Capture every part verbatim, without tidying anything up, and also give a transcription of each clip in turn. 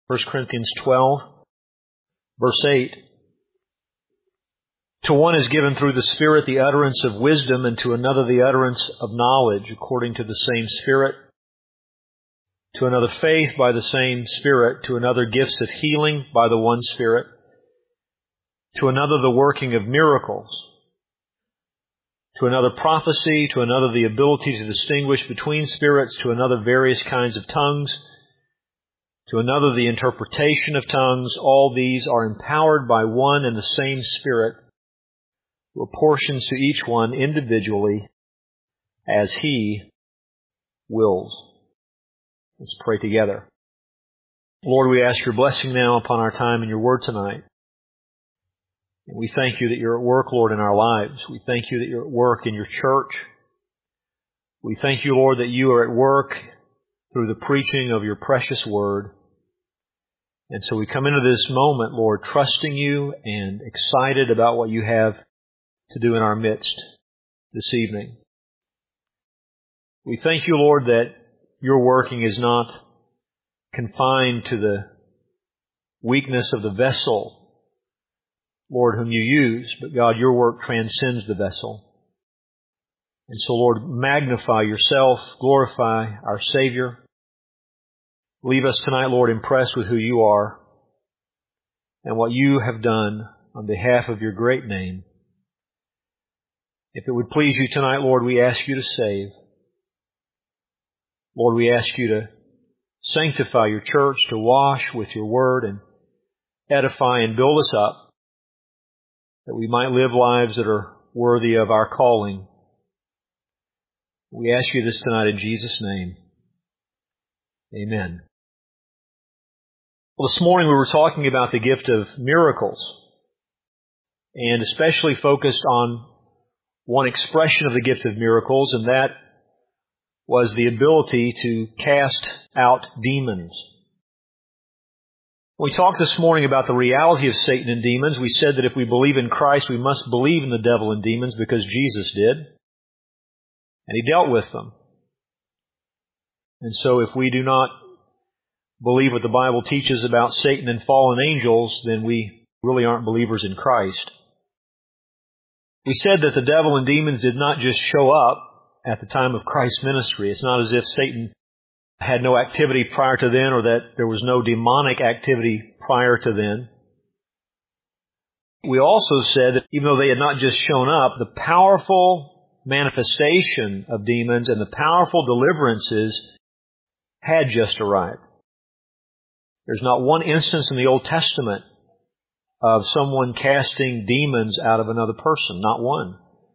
First Corinthians twelve, verse eight. To one is given through the Spirit the utterance of wisdom, and to another the utterance of knowledge according to the same Spirit. To another faith by the same Spirit. To another gifts of healing by the one Spirit. To another the working of miracles. To another prophecy. To another the ability to distinguish between spirits. To another various kinds of tongues. To another the interpretation of tongues. All these are empowered by one and the same Spirit, who apportions to each one individually as He wills. Let's pray together. Lord, we ask Your blessing now upon our time in Your Word tonight. And we thank You that You're at work, Lord, in our lives. We thank You that You're at work in Your church. We thank You, Lord, that You are at work through the preaching of Your precious Word. And so we come into this moment, Lord, trusting You and excited about what You have to do in our midst this evening. We thank You, Lord, that Your working is not confined to the weakness of the vessel, Lord, whom You use, but God, Your work transcends the vessel. And so, Lord, magnify Yourself, glorify our Savior. Leave us tonight, Lord, impressed with who You are and what You have done on behalf of Your great name. If it would please You tonight, Lord, we ask You to save. Lord, we ask You to sanctify Your church, to wash with Your word and edify and build us up, that we might live lives that are worthy of our calling. We ask You this tonight in Jesus' name. Amen. Well, this morning we were talking about the gift of miracles, and especially focused on one expression of the gift of miracles, and that was the ability to cast out demons. When we talked this morning about the reality of Satan and demons, we said that if we believe in Christ, we must believe in the devil and demons because Jesus did, and He dealt with them. And so if we do not believe what the Bible teaches about Satan and fallen angels, then we really aren't believers in Christ. We said that the devil and demons did not just show up at the time of Christ's ministry. It's not as if Satan had no activity prior to then, or that there was no demonic activity prior to then. We also said that even though they had not just shown up, the powerful manifestation of demons and the powerful deliverances had just arrived. There's not one instance in the Old Testament of someone casting demons out of another person. Not one.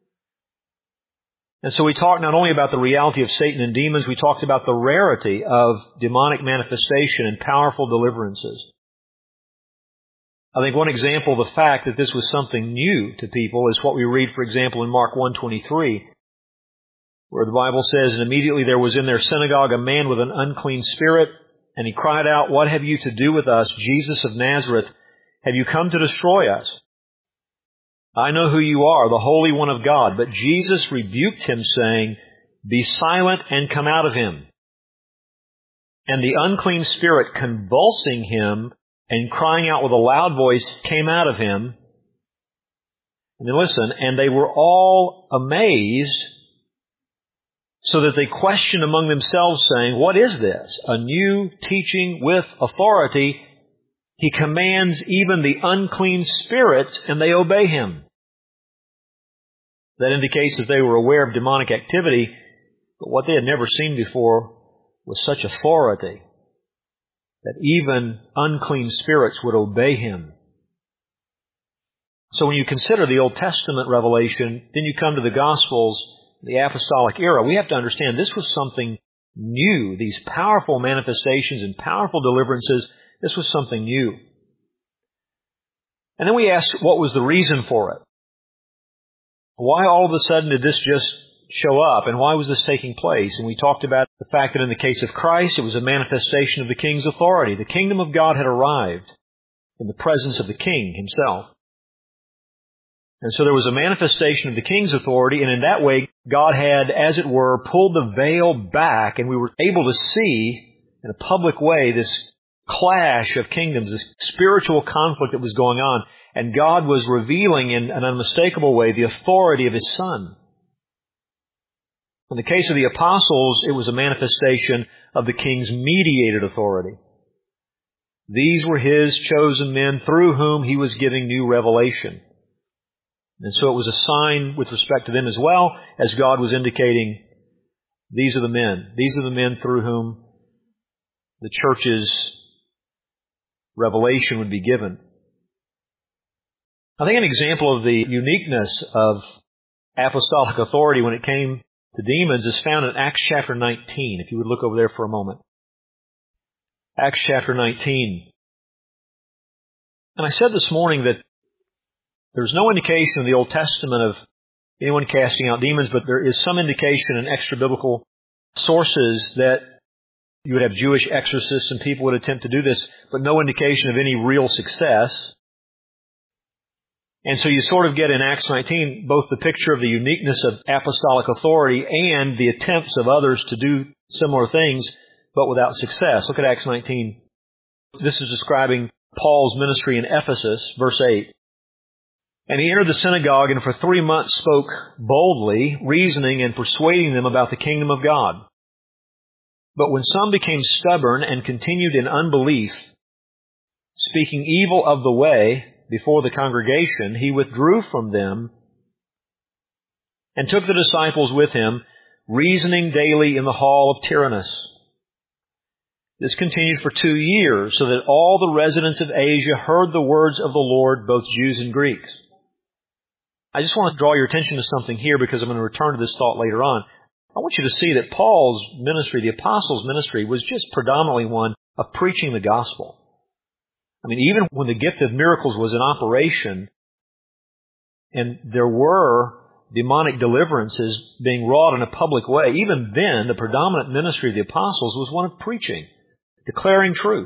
And so we talked not only about the reality of Satan and demons, we talked about the rarity of demonic manifestation and powerful deliverances. I think one example of the fact that this was something new to people is what we read, for example, in Mark one twenty-three, where the Bible says, "And immediately there was in their synagogue a man with an unclean spirit, and he cried out, 'What have you to do with us, Jesus of Nazareth? Have you come to destroy us? I know who you are, the Holy One of God.' But Jesus rebuked him, saying, 'Be silent and come out of him.' And the unclean spirit, convulsing him and crying out with a loud voice, came out of him." And then listen, "and they were all amazed, so that they questioned among themselves, saying, 'What is this? A new teaching with authority. He commands even the unclean spirits, and they obey him.'" That indicates that they were aware of demonic activity, but what they had never seen before was such authority that even unclean spirits would obey him. So when you consider the Old Testament revelation, then you come to the Gospels, the apostolic era. We have to understand this was something new. These powerful manifestations and powerful deliverances, this was something new. And then we asked, what was the reason for it? Why all of a sudden did this just show up, and why was this taking place? And we talked about the fact that in the case of Christ, it was a manifestation of the King's authority. The kingdom of God had arrived in the presence of the King himself. And so there was a manifestation of the King's authority, and in that way, God had, as it were, pulled the veil back, and we were able to see in a public way this clash of kingdoms, this spiritual conflict that was going on. And God was revealing in an unmistakable way the authority of His Son. In the case of the apostles, it was a manifestation of the King's mediated authority. These were His chosen men through whom He was giving new revelation. And so it was a sign with respect to them as well, as God was indicating, these are the men. These are the men through whom the church's revelation would be given. I think an example of the uniqueness of apostolic authority when it came to demons is found in Acts chapter nineteen, if you would look over there for a moment. Acts chapter nineteen. And I said this morning that there's no indication in the Old Testament of anyone casting out demons, but there is some indication in extra-biblical sources that you would have Jewish exorcists and people would attempt to do this, but no indication of any real success. And so you sort of get in Acts nineteen both the picture of the uniqueness of apostolic authority and the attempts of others to do similar things, but without success. Look at Acts nineteen. This is describing Paul's ministry in Ephesus, verse eight. And he entered the synagogue and for three months spoke boldly, reasoning and persuading them about the kingdom of God. But when some became stubborn and continued in unbelief, speaking evil of the way before the congregation, he withdrew from them and took the disciples with him, reasoning daily in the hall of Tyrannus. This continued for two years, so that all the residents of Asia heard the words of the Lord, both Jews and Greeks. I just want to draw your attention to something here because I'm going to return to this thought later on. I want you to see that Paul's ministry, the apostles' ministry, was just predominantly one of preaching the gospel. I mean, even when the gift of miracles was in operation and there were demonic deliverances being wrought in a public way, even then the predominant ministry of the apostles was one of preaching, declaring truth.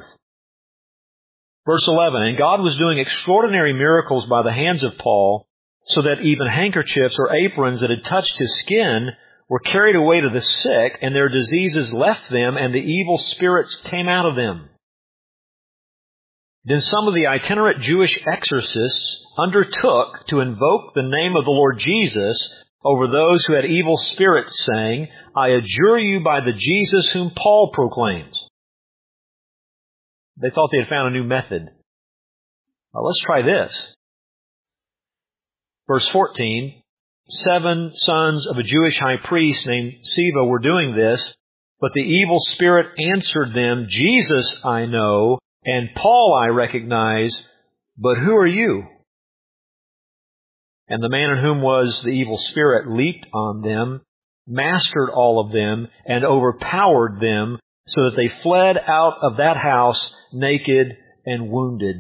Verse eleven, and God was doing extraordinary miracles by the hands of Paul, so that even handkerchiefs or aprons that had touched his skin were carried away to the sick, and their diseases left them, and the evil spirits came out of them. Then some of the itinerant Jewish exorcists undertook to invoke the name of the Lord Jesus over those who had evil spirits, saying, I adjure you by the Jesus whom Paul proclaims. They thought they had found a new method. Well, let's try this. Verse fourteen, seven sons of a Jewish high priest named Sceva were doing this, but the evil spirit answered them, Jesus I know, and Paul I recognize, but who are you? And the man in whom was the evil spirit leaped on them, mastered all of them, and overpowered them, so that they fled out of that house naked and wounded.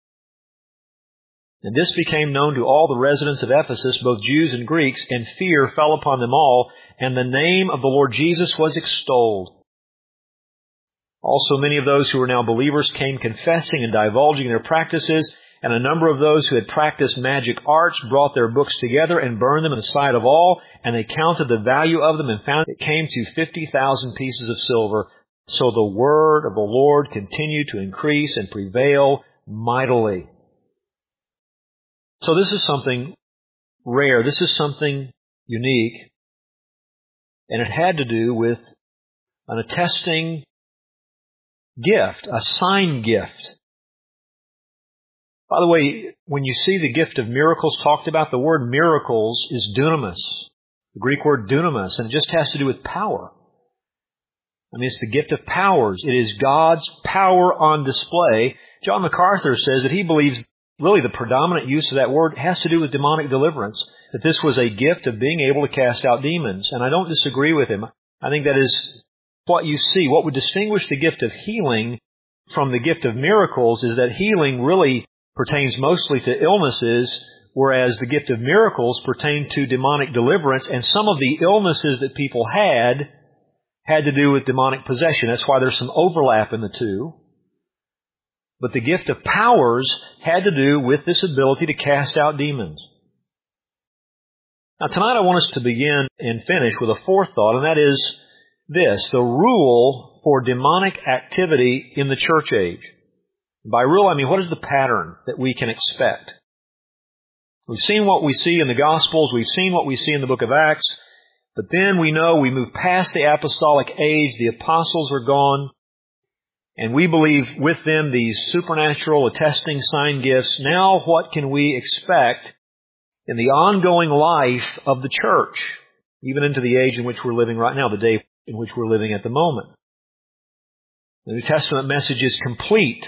And this became known to all the residents of Ephesus, both Jews and Greeks, and fear fell upon them all, and the name of the Lord Jesus was extolled. Also many of those who were now believers came confessing and divulging their practices, and a number of those who had practiced magic arts brought their books together and burned them in the sight of all, and they counted the value of them and found it came to fifty thousand pieces of silver. So the word of the Lord continued to increase and prevail mightily. So this is something rare. This is something unique. And it had to do with an attesting gift, a sign gift. By the way, when you see the gift of miracles talked about, the word miracles is dunamis, the Greek word dunamis, and it just has to do with power. I mean, it's the gift of powers. It is God's power on display. John MacArthur says that he believes really the predominant use of that word has to do with demonic deliverance, that this was a gift of being able to cast out demons. And I don't disagree with him. I think that is what you see. What would distinguish the gift of healing from the gift of miracles is that healing really pertains mostly to illnesses, whereas the gift of miracles pertained to demonic deliverance, and some of the illnesses that people had had to do with demonic possession. That's why there's some overlap in the two. But the gift of powers had to do with this ability to cast out demons. Now tonight I want us to begin and finish with a fourth thought, and that is this, the rule for demonic activity in the church age. By rule, I mean, what is the pattern that we can expect? We've seen what we see in the Gospels. We've seen what we see in the book of Acts. But then we know we move past the apostolic age. The apostles are gone. And we believe with them these supernatural attesting sign gifts. Now what can we expect in the ongoing life of the church, even into the age in which we're living right now, the day in which we're living at the moment? The New Testament message is complete.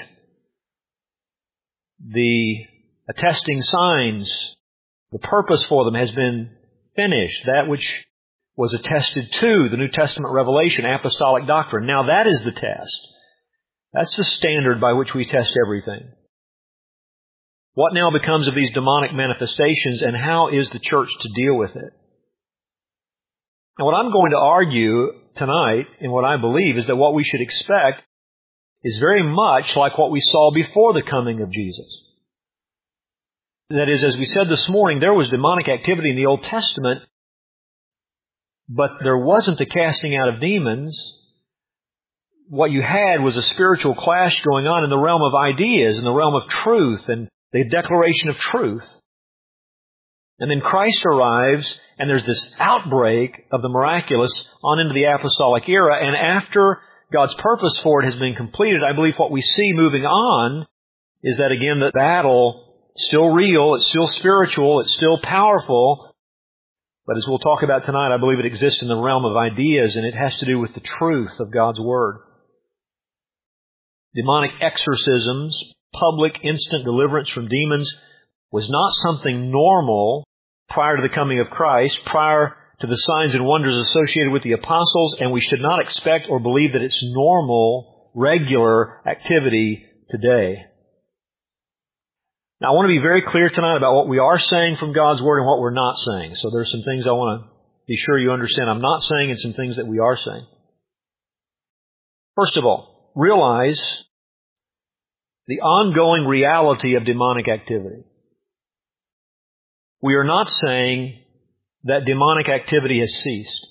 The attesting signs, the purpose for them has been finished. That which was attested to, the New Testament revelation, apostolic doctrine. Now that is the test. That's the standard by which we test everything. What now becomes of these demonic manifestations, and how is the church to deal with it? Now, what I'm going to argue tonight, and what I believe, is that what we should expect is very much like what we saw before the coming of Jesus. That is, as we said this morning, there was demonic activity in the Old Testament, but there wasn't the casting out of demons. What you had was a spiritual clash going on in the realm of ideas, in the realm of truth, and the declaration of truth. And then Christ arrives, and there's this outbreak of the miraculous on into the apostolic era. And after God's purpose for it has been completed, I believe what we see moving on is that, again, the battle is still real, it's still spiritual, it's still powerful. But as we'll talk about tonight, I believe it exists in the realm of ideas, and it has to do with the truth of God's Word. Demonic exorcisms, public instant deliverance from demons, was not something normal prior to the coming of Christ, prior to the signs and wonders associated with the apostles, and we should not expect or believe that it's normal, regular activity today. Now, I want to be very clear tonight about what we are saying from God's Word and what we're not saying. So there's some things I want to be sure you understand I'm not saying, and some things that we are saying. First of all, realize the ongoing reality of demonic activity. We are not saying that demonic activity has ceased.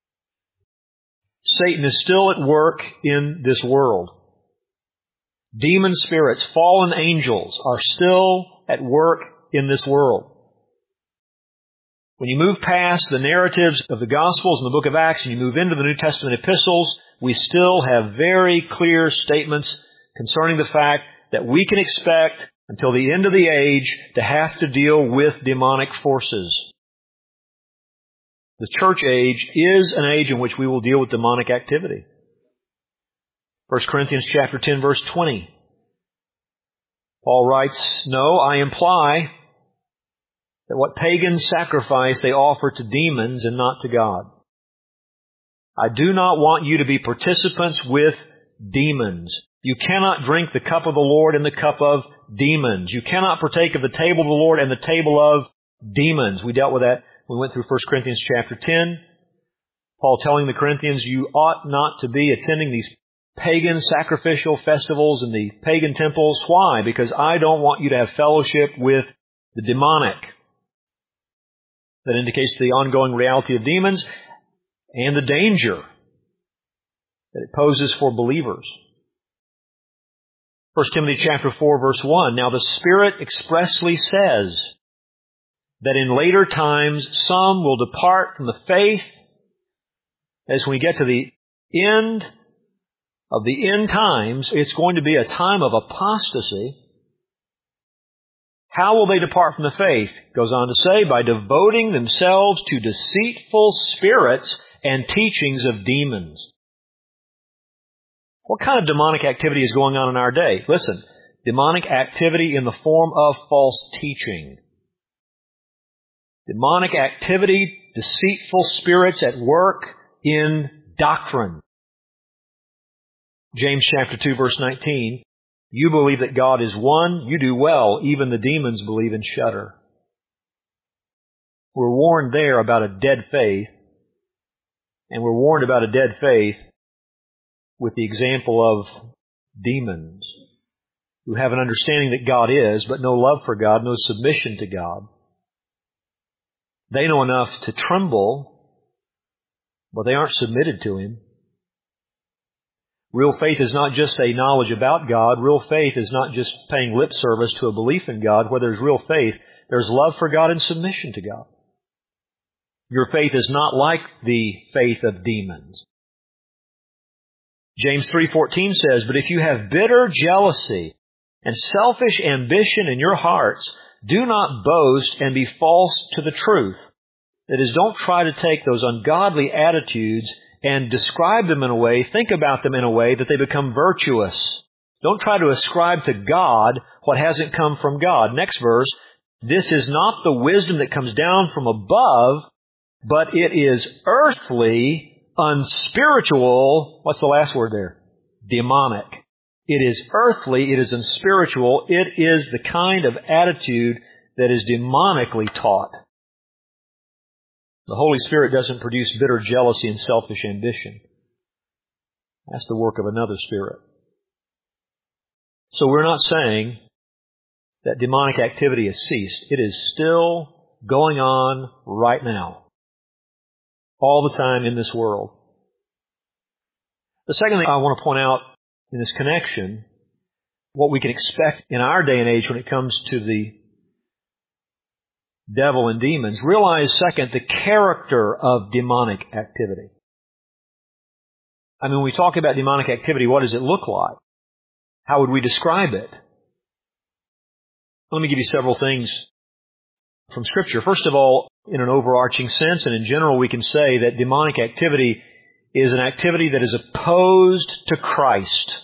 Satan is still at work in this world. Demon spirits, fallen angels are still at work in this world. When you move past the narratives of the Gospels and the book of Acts and you move into the New Testament epistles, we still have very clear statements concerning the fact that we can expect until the end of the age to have to deal with demonic forces. The church age is an age in which we will deal with demonic activity. First Corinthians chapter ten, verse twenty. Paul writes, "No, I imply that what pagans sacrifice they offer to demons and not to God. I do not want you to be participants with demons. You cannot drink the cup of the Lord and the cup of demons. You cannot partake of the table of the Lord and the table of demons." We dealt with that when we went through First Corinthians chapter ten. Paul telling the Corinthians, you ought not to be attending these pagan sacrificial festivals in the pagan temples. Why? Because I don't want you to have fellowship with the demonic. That indicates the ongoing reality of demons and the danger that it poses for believers. First Timothy chapter four, verse one, "Now the Spirit expressly says that in later times some will depart from the faith." As we get to the end of the end times, it's going to be a time of apostasy. How will they depart from the faith? Goes on to say, by devoting themselves to deceitful spirits and teachings of demons. What kind of demonic activity is going on in our day? Listen, demonic activity in the form of false teaching. Demonic activity, deceitful spirits at work in doctrine. James chapter two, verse nineteen, "You believe that God is one, you do well, even the demons believe and shudder." We're warned there about a dead faith, and we're warned about a dead faith with the example of demons who have an understanding that God is, but no love for God, no submission to God. They know enough to tremble, but they aren't submitted to Him. Real faith is not just a knowledge about God. Real faith is not just paying lip service to a belief in God. Where there's real faith, there's love for God and submission to God. Your faith is not like the faith of demons. James three fourteen says, "But if you have bitter jealousy and selfish ambition in your hearts, do not boast and be false to the truth." That is, don't try to take those ungodly attitudes and describe them in a way, think about them in a way that they become virtuous. Don't try to ascribe to God what hasn't come from God. Next verse, "This is not the wisdom that comes down from above, but it is earthly, unspiritual," what's the last word there? Demonic. It is earthly, it is unspiritual, it is the kind of attitude that is demonically taught. The Holy Spirit doesn't produce bitter jealousy and selfish ambition. That's the work of another spirit. So we're not saying that demonic activity has ceased. It is still going on right now. All the time in this world. The second thing I want to point out in this connection, what we can expect in our day and age when it comes to the devil and demons. Realize, second, the character of demonic activity. I mean, when we talk about demonic activity, what does it look like? How would we describe it? Let me give you several things from Scripture. First of all, in an overarching sense and in general, we can say that demonic activity is an activity that is opposed to Christ.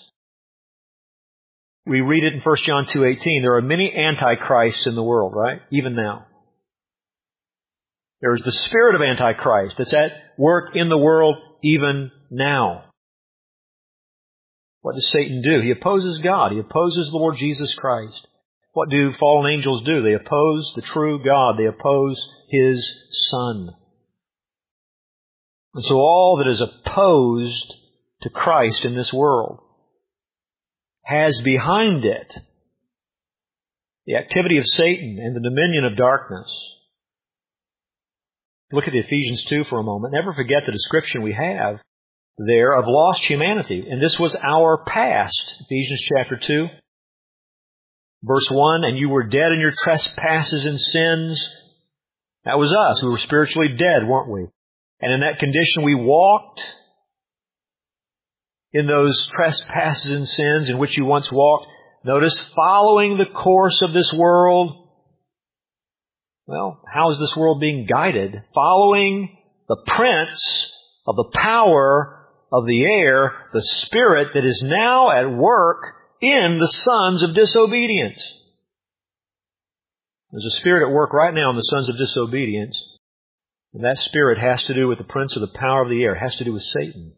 We read it in First John two eighteen. There are many antichrists in the world, right? Even now. There is the spirit of Antichrist that's at work in the world even now. What does Satan do? He opposes God. He opposes the Lord Jesus Christ. What do fallen angels do? They oppose the true God. They oppose His Son. And so all that is opposed to Christ in this world has behind it the activity of Satan and the dominion of darkness. Look at Ephesians two for a moment. Never forget the description we have there of lost humanity. And this was our past. Ephesians chapter two, verse one, "And you were dead in your trespasses and sins." That was us. We were spiritually dead, weren't we? And in that condition we walked in those trespasses and sins in which you once walked. Notice, following the course of this world. Well, how is this world being guided? Following the prince of the power of the air, the spirit that is now at work in the sons of disobedience. There's a spirit at work right now in the sons of disobedience. And that spirit has to do with the prince of the power of the air. It has to do with Satan.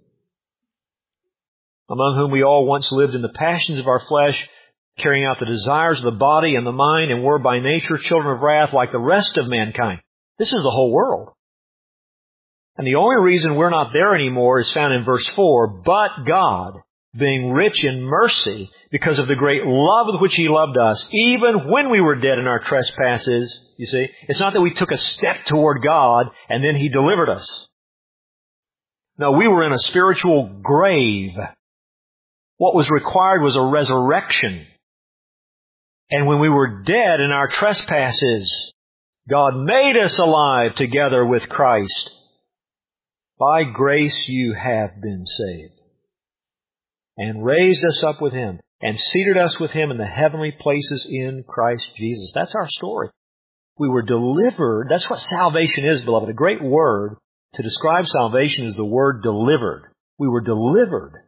Among whom we all once lived in the passions of our flesh, carrying out the desires of the body and the mind, and were by nature children of wrath like the rest of mankind. This is the whole world. And the only reason we're not there anymore is found in verse four. "But God, being rich in mercy, because of the great love with which He loved us, even when we were dead in our trespasses," you see, it's not that we took a step toward God and then He delivered us. No, we were in a spiritual grave. What was required was a resurrection. And when we were dead in our trespasses, God made us alive together with Christ. By grace you have been saved. And raised us up with Him, and seated us with Him in the heavenly places in Christ Jesus. That's our story. We were delivered. That's what salvation is, beloved. A great word to describe salvation is the word delivered. We were delivered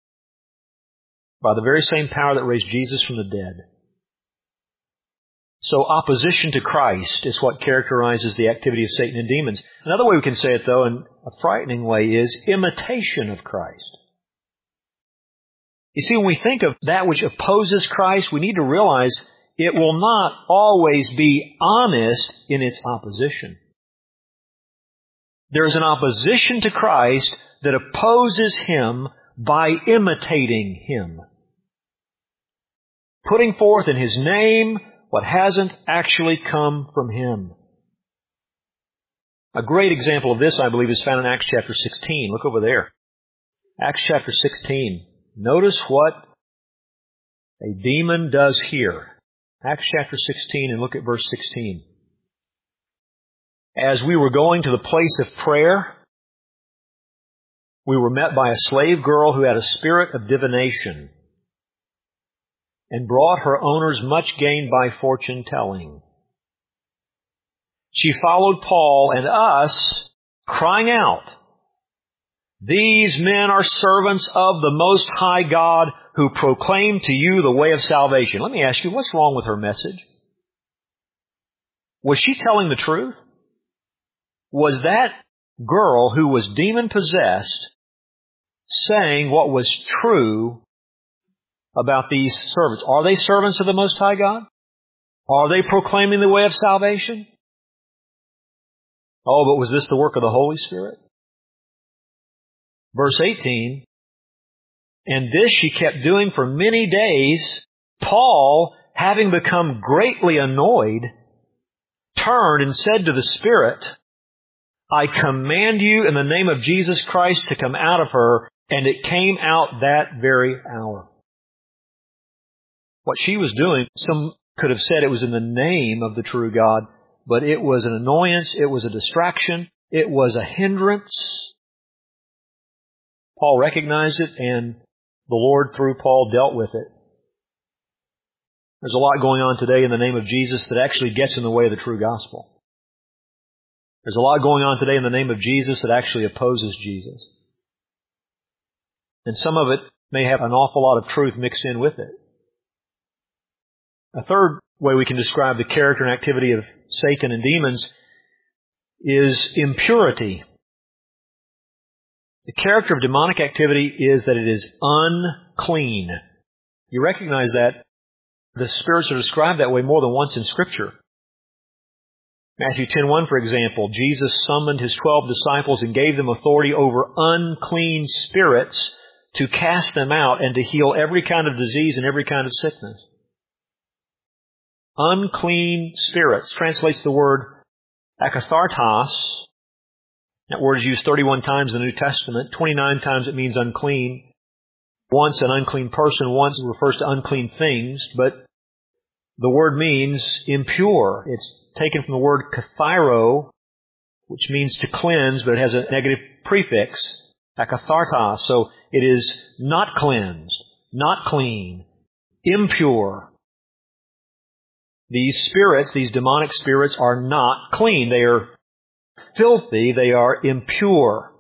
by the very same power that raised Jesus from the dead. So opposition to Christ is what characterizes the activity of Satan and demons. Another way we can say it, though, in a frightening way, is imitation of Christ. You see, when we think of that which opposes Christ, we need to realize it will not always be honest in its opposition. There is an opposition to Christ that opposes Him by imitating Him. Putting forth in His name what hasn't actually come from Him. A great example of this, I believe, is found in Acts chapter sixteen. Look over there. Acts chapter sixteen. Notice what a demon does here. Acts chapter sixteen, and look at verse sixteen. As we were going to the place of prayer, we were met by a slave girl who had a spirit of divination and brought her owners much gain by fortune telling. She followed Paul and us, crying out, "These men are servants of the Most High God who proclaim to you the way of salvation." Let me ask you, what's wrong with her message? Was she telling the truth? Was that girl who was demon-possessed saying what was true about these servants? Are they servants of the Most High God? Are they proclaiming the way of salvation? Oh, but was this the work of the Holy Spirit? Verse eighteen, and this she kept doing for many days. Paul, having become greatly annoyed, turned and said to the spirit, "I command you in the name of Jesus Christ to come out of her," and it came out that very hour. What she was doing, some could have said it was in the name of the true God, but it was an annoyance, it was a distraction, it was a hindrance. Paul recognized it, and the Lord, through Paul, dealt with it. There's a lot going on today in the name of Jesus that actually gets in the way of the true gospel. There's a lot going on today in the name of Jesus that actually opposes Jesus. And some of it may have an awful lot of truth mixed in with it. A third way we can describe the character and activity of Satan and demons is impurity. The character of demonic activity is that it is unclean. You recognize that the spirits are described that way more than once in Scripture. Matthew ten one, for example, Jesus summoned His twelve disciples and gave them authority over unclean spirits to cast them out and to heal every kind of disease and every kind of sickness. Unclean spirits translates the word akathartos. That word is used thirty-one times in the New Testament. twenty-nine times it means unclean. Once an unclean person, once it refers to unclean things, but the word means impure. It's taken from the word kathairo, which means to cleanse, but it has a negative prefix, akathartos. So it is not cleansed, not clean, impure. These spirits, these demonic spirits, are not clean. They are filthy. They are impure.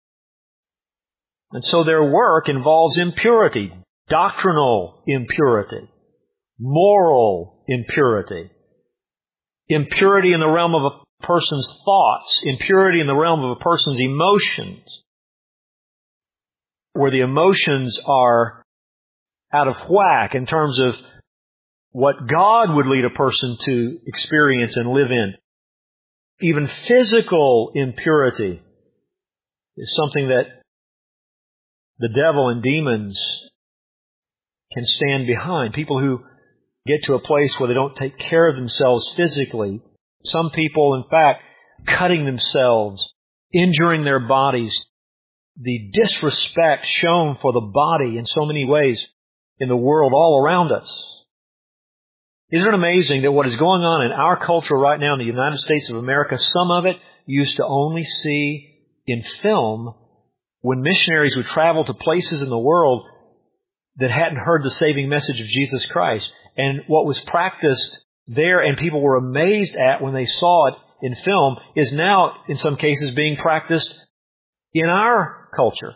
And so their work involves impurity, doctrinal impurity, moral impurity, impurity in the realm of a person's thoughts, impurity in the realm of a person's emotions, where the emotions are out of whack in terms of what God would lead a person to experience and live in. Even physical impurity is something that the devil and demons can stand behind. People who get to a place where they don't take care of themselves physically. Some people, in fact, cutting themselves, injuring their bodies. The disrespect shown for the body in so many ways in the world all around us. Isn't it amazing that what is going on in our culture right now in the United States of America, some of it you used to only see in film when missionaries would travel to places in the world that hadn't heard the saving message of Jesus Christ. And what was practiced there and people were amazed at when they saw it in film is now, in some cases, being practiced in our culture.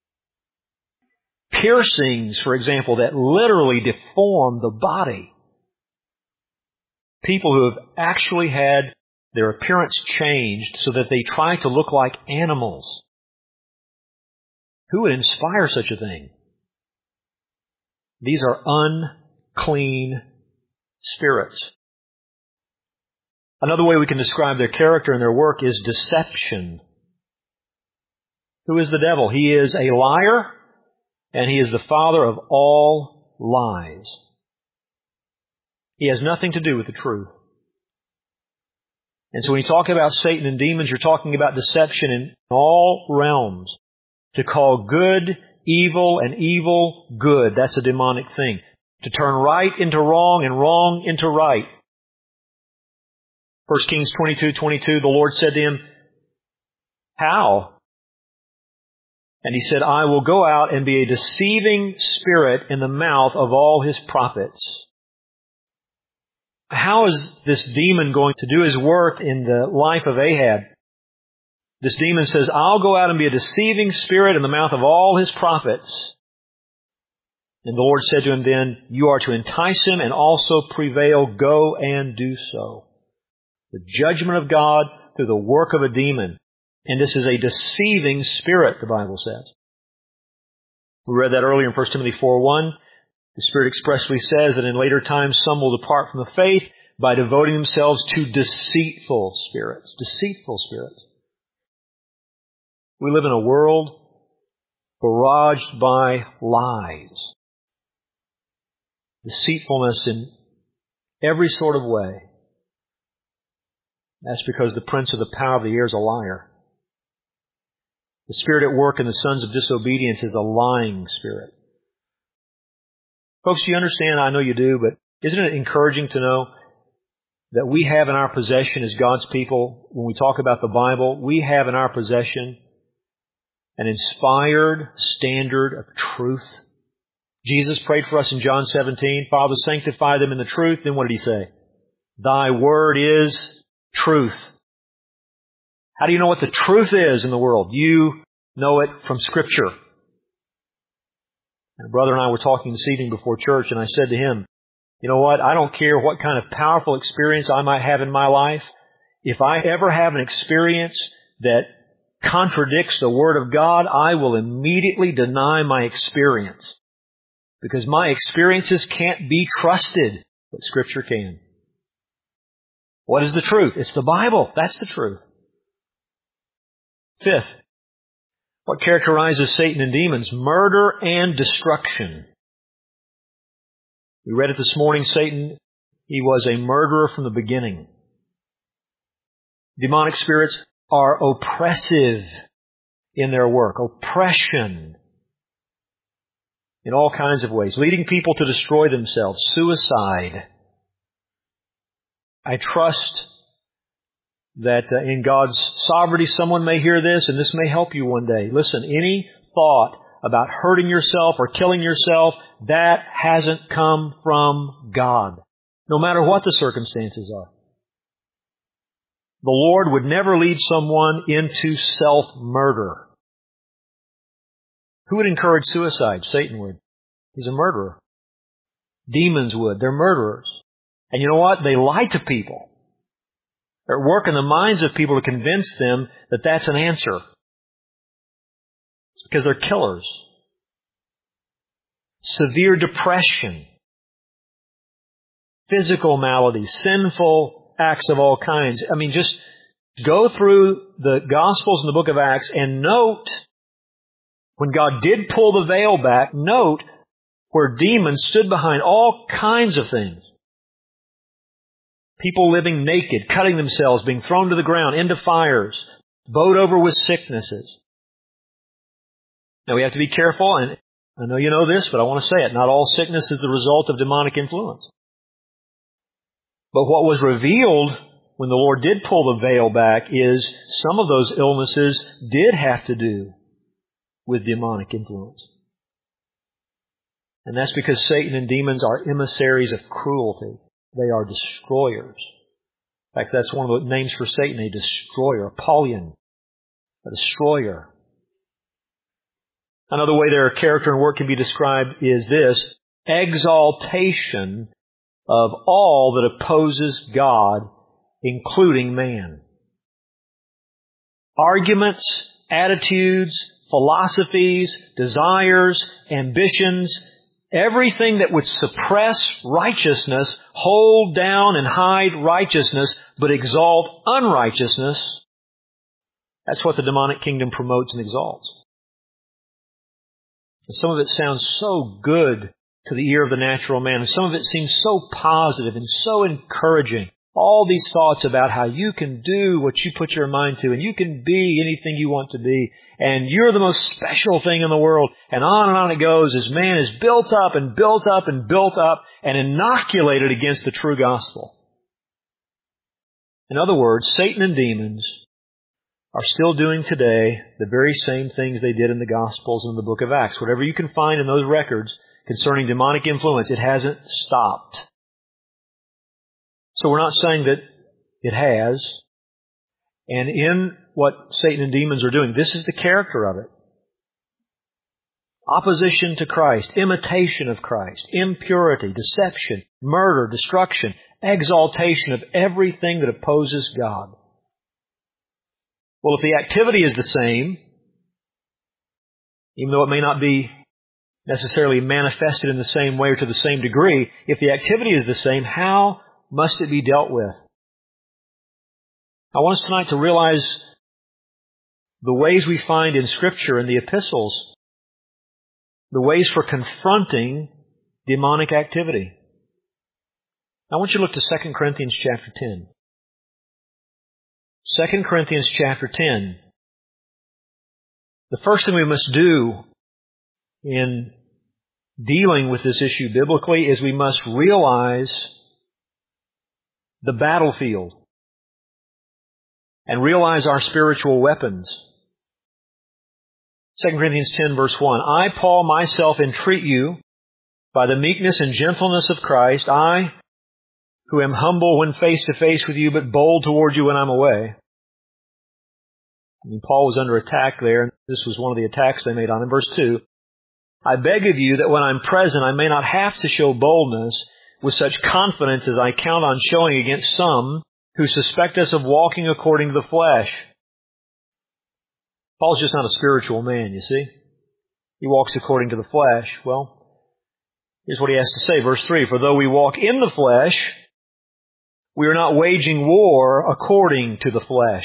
Piercings, for example, that literally deform the body. People who have actually had their appearance changed so that they try to look like animals. Who would inspire such a thing? These are unclean spirits. Another way we can describe their character and their work is deception. Who is the devil? He is a liar, and he is the father of all lies. He has nothing to do with the truth. And so when you talk about Satan and demons, you're talking about deception in all realms. To call good evil and evil good. That's a demonic thing. To turn right into wrong and wrong into right. First Kings twenty-two twenty-two, the Lord said to him, how? And he said, I will go out and be a deceiving spirit in the mouth of all his prophets. How is this demon going to do his work in the life of Ahab? This demon says, I'll go out and be a deceiving spirit in the mouth of all his prophets. And the Lord said to him then, you are to entice him and also prevail. Go and do so. The judgment of God through the work of a demon. And this is a deceiving spirit, the Bible says. We read that earlier in First Timothy four one. The Spirit expressly says that in later times some will depart from the faith by devoting themselves to deceitful spirits. Deceitful spirits. We live in a world barraged by lies. Deceitfulness in every sort of way. That's because the prince of the power of the air is a liar. The spirit at work in the sons of disobedience is a lying spirit. Folks, do you understand? I know you do, but isn't it encouraging to know that we have in our possession as God's people, when we talk about the Bible, we have in our possession an inspired standard of truth. Jesus prayed for us in John seventeen, Father, sanctify them in the truth. Then what did He say? Thy word is truth. How do you know what the truth is in the world? You know it from Scripture. And a brother and I were talking this evening before church, and I said to him, you know what? I don't care what kind of powerful experience I might have in my life. If I ever have an experience that contradicts the Word of God, I will immediately deny my experience. Because my experiences can't be trusted, but Scripture can. What is the truth? It's the Bible. That's the truth. Fifth, what characterizes Satan and demons? Murder and destruction. We read it this morning, Satan, he was a murderer from the beginning. Demonic spirits are oppressive in their work. Oppression in all kinds of ways, leading people to destroy themselves. Suicide. I trust that uh, in God's sovereignty, someone may hear this, and this may help you one day. Listen, any thought about hurting yourself or killing yourself, that hasn't come from God, no matter what the circumstances are. The Lord would never lead someone into self-murder. Who would encourage suicide? Satan would. He's a murderer. Demons would. They're murderers. And you know what? They lie to people. They're at work in the minds of people to convince them that that's an answer. It's because they're killers. Severe depression. Physical maladies. Sinful acts of all kinds. I mean, just go through the Gospels and the book of Acts and note when God did pull the veil back, note where demons stood behind all kinds of things. People living naked, cutting themselves, being thrown to the ground, into fires, bowed over with sicknesses. Now we have to be careful, and I know you know this, but I want to say it. Not all sickness is the result of demonic influence. But what was revealed when the Lord did pull the veil back is some of those illnesses did have to do with demonic influence. And that's because Satan and demons are emissaries of cruelty. They are destroyers. In fact, that's one of the names for Satan, a destroyer, Apollyon, a destroyer. Another way their character and work can be described is this: exaltation of all that opposes God, including man. Arguments, attitudes, philosophies, desires, ambitions, everything that would suppress righteousness, hold down and hide righteousness, but exalt unrighteousness, that's what the demonic kingdom promotes and exalts. And some of it sounds so good to the ear of the natural man, and some of it seems so positive and so encouraging. All these thoughts about how you can do what you put your mind to, and you can be anything you want to be, and you're the most special thing in the world, and on and on it goes as man is built up and built up and built up and inoculated against the true gospel. In other words, Satan and demons are still doing today the very same things they did in the Gospels and in the book of Acts. Whatever you can find in those records concerning demonic influence, it hasn't stopped. So we're not saying that it has. And in what Satan and demons are doing, this is the character of it. Opposition to Christ, imitation of Christ, impurity, deception, murder, destruction, exaltation of everything that opposes God. Well, if the activity is the same, even though it may not be necessarily manifested in the same way or to the same degree, if the activity is the same, how must it be dealt with? I want us tonight to realize the ways we find in Scripture and the epistles, the ways for confronting demonic activity. I want you to look to Second Corinthians chapter ten. Second Corinthians chapter ten. The first thing we must do in dealing with this issue biblically is we must realize the battlefield and realize our spiritual weapons. Second Corinthians ten verse one. I, Paul, myself entreat you by the meekness and gentleness of Christ, I, who am humble when face to face with you, but bold toward you when I'm away. I mean, Paul was under attack there, and this was one of the attacks they made on him. Verse two, I beg of you that when I'm present, I may not have to show boldness with such confidence as I count on showing against some who suspect us of walking according to the flesh. Paul's just not a spiritual man, you see. He walks according to the flesh. Well, here's what he has to say, verse three, for though we walk in the flesh, we are not waging war according to the flesh.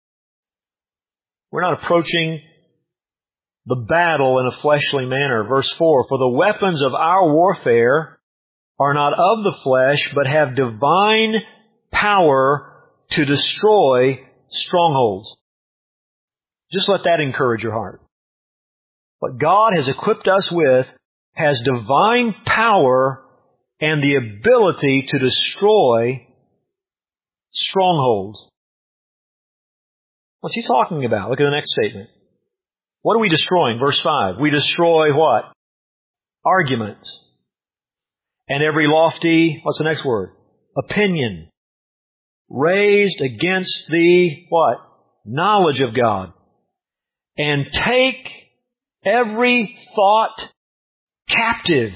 We're not approaching the battle in a fleshly manner. Verse four, for the weapons of our warfare are not of the flesh, but have divine power to destroy strongholds. Just let that encourage your heart. What God has equipped us with has divine power and the ability to destroy strongholds. What's he talking about? Look at the next statement. What are we destroying? Verse five. We destroy what? Arguments. And every lofty, what's the next word? Opinion. Raised against the what? Knowledge of God. And take every thought captive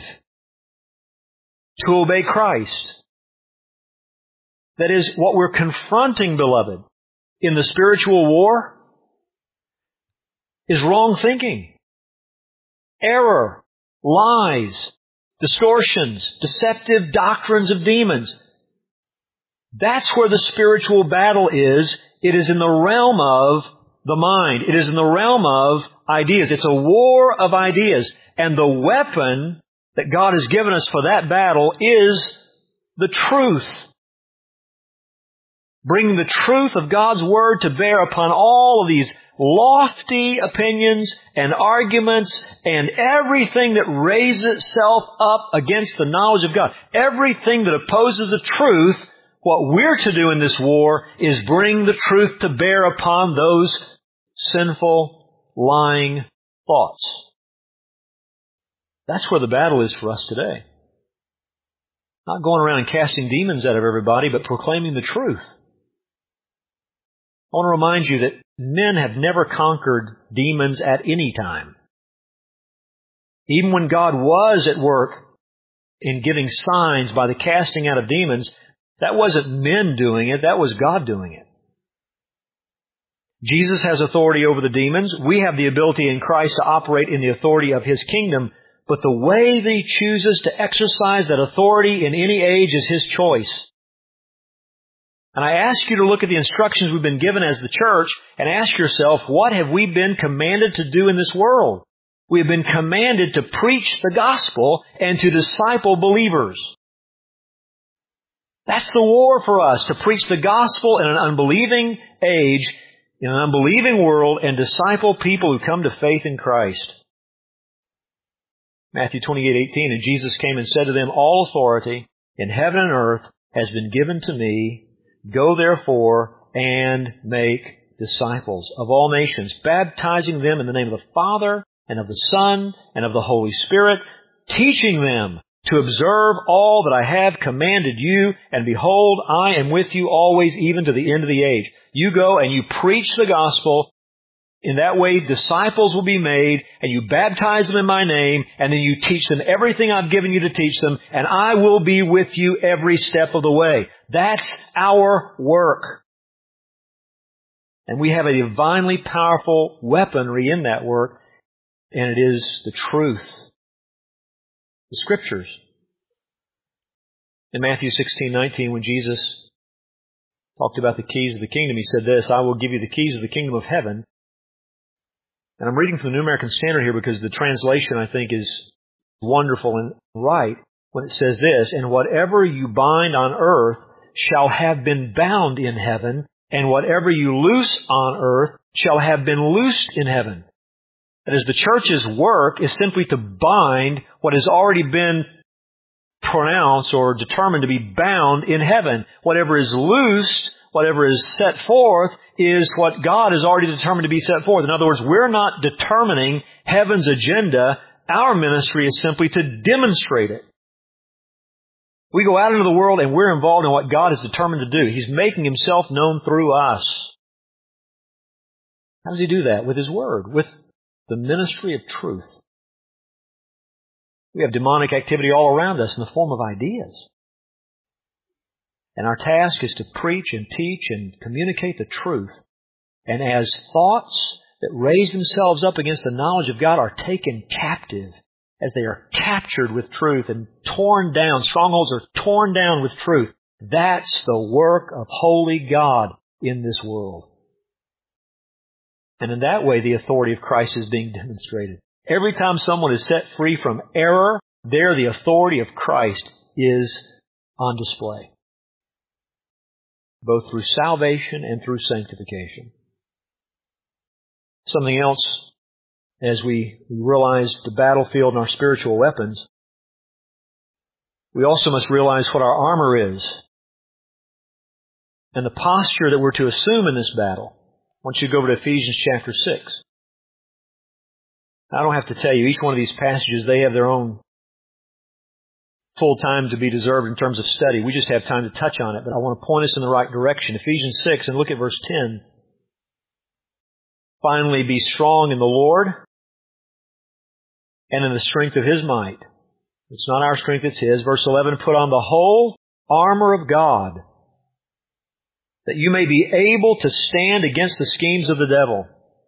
to obey Christ. That is, what we're confronting, beloved, in the spiritual war is wrong thinking, error, lies, distortions, deceptive doctrines of demons. That's where the spiritual battle is. It is in the realm of the mind. It is in the realm of ideas. It's a war of ideas. And the weapon that God has given us for that battle is the truth. Bring the truth of God's Word to bear upon all of these lofty opinions and arguments and everything that raises itself up against the knowledge of God. Everything that opposes the truth, what we're to do in this war is bring the truth to bear upon those sinful, lying thoughts. That's where the battle is for us today. Not going around and casting demons out of everybody, but proclaiming the truth. I want to remind you that men have never conquered demons at any time. Even when God was at work in giving signs by the casting out of demons, that wasn't men doing it, that was God doing it. Jesus has authority over the demons. We have the ability in Christ to operate in the authority of His kingdom. But the way that He chooses to exercise that authority in any age is His choice. And I ask you to look at the instructions we've been given as the church and ask yourself, what have we been commanded to do in this world? We have been commanded to preach the gospel and to disciple believers. That's the war for us, to preach the gospel in an unbelieving age, in an unbelieving world, and disciple people who come to faith in Christ. Matthew twenty-eight eighteen, and Jesus came and said to them, all authority in heaven and earth has been given to me. Go therefore and make disciples of all nations, baptizing them in the name of the Father and of the Son and of the Holy Spirit, teaching them to observe all that I have commanded you, and behold, I am with you always, even to the end of the age. You go and you preach the gospel. In that way, disciples will be made, and you baptize them in my name, and then you teach them everything I've given you to teach them, and I will be with you every step of the way. That's our work. And we have a divinely powerful weaponry in that work, and it is the truth, the Scriptures. In Matthew sixteen nineteen, when Jesus talked about the keys of the kingdom, He said this, I will give you the keys of the kingdom of heaven. And I'm reading from the New American Standard here because the translation, I think, is wonderful and right when it says this, and whatever you bind on earth shall have been bound in heaven, and whatever you loose on earth shall have been loosed in heaven. That is, the church's work is simply to bind what has already been pronounced or determined to be bound in heaven. Whatever is loosed, whatever is set forth, is what God has already determined to be set forth. In other words, we're not determining heaven's agenda. Our ministry is simply to demonstrate it. We go out into the world and we're involved in what God has determined to do. He's making Himself known through us. How does He do that? With His Word, with the ministry of truth. We have demonic activity all around us in the form of ideas. And our task is to preach and teach and communicate the truth. And as thoughts that raise themselves up against the knowledge of God are taken captive, as they are captured with truth and torn down, strongholds are torn down with truth, that's the work of holy God in this world. And in that way, the authority of Christ is being demonstrated. Every time someone is set free from error, there the authority of Christ is on display, both through salvation and through sanctification. Something else, as we realize the battlefield and our spiritual weapons, we also must realize what our armor is and the posture that we're to assume in this battle. I want you to go over to Ephesians chapter six. I don't have to tell you, each one of these passages, they have their own full time to be deserved in terms of study. We just have time to touch on it, but I want to point us in the right direction. Ephesians six, and look at verse ten. Finally, be strong in the Lord and in the strength of His might. It's not our strength, it's His. Verse eleven, put on the whole armor of God, that you may be able to stand against the schemes of the devil.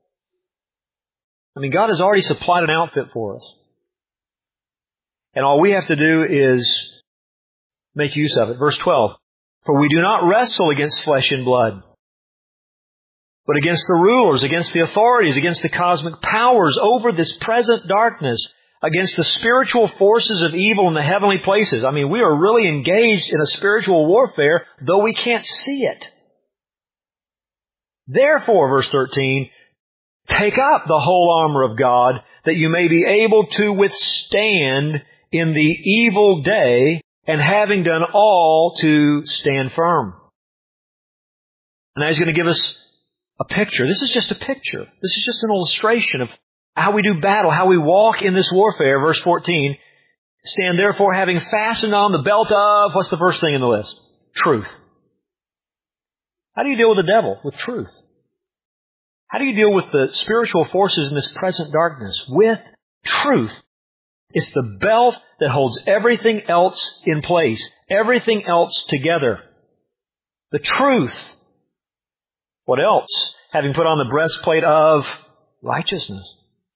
I mean, God has already supplied an outfit for us. And all we have to do is make use of it. Verse twelve, for we do not wrestle against flesh and blood, but against the rulers, against the authorities, against the cosmic powers over this present darkness, against the spiritual forces of evil in the heavenly places. I mean, we are really engaged in a spiritual warfare, though we can't see it. Therefore, verse thirteen, take up the whole armor of God, that you may be able to withstand in the evil day, and having done all, to stand firm. And now He's going to give us a picture. This is just a picture. This is just an illustration of how we do battle, how we walk in this warfare. Verse fourteen, stand therefore having fastened on the belt of, what's the first thing in the list? Truth. How do you deal with the devil? With truth. How do you deal with the spiritual forces in this present darkness? With truth. It's the belt that holds everything else in place, everything else together. The truth. What else? Having put on the breastplate of righteousness.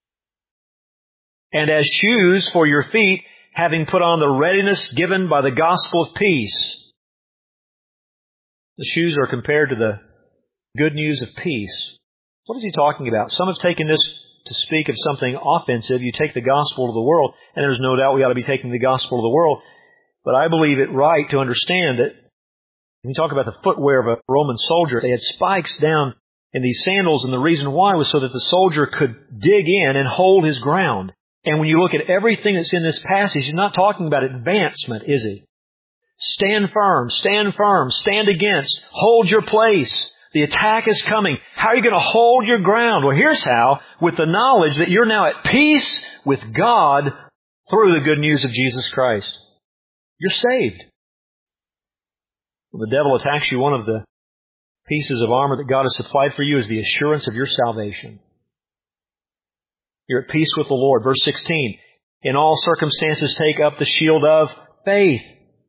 And as shoes for your feet, having put on the readiness given by the gospel of peace. The shoes are compared to the good news of peace. What is he talking about? Some have taken this to speak of something offensive. You take the gospel to the world, and there's no doubt we ought to be taking the gospel to the world. But I believe it right to understand that When you talk about the footwear of a Roman soldier, they had spikes down in these sandals, and the reason why was so that the soldier could dig in and hold his ground. And when you look at everything that's in this passage, he's not talking about advancement, is he? Stand firm, stand firm, stand against, hold your place. The attack is coming. How are you going to hold your ground? Well, here's how. With the knowledge that you're now at peace with God through the good news of Jesus Christ. You're saved. When the devil attacks you, one of the pieces of armor that God has supplied for you is the assurance of your salvation. You're at peace with the Lord. Verse sixteen, in all circumstances take up the shield of faith,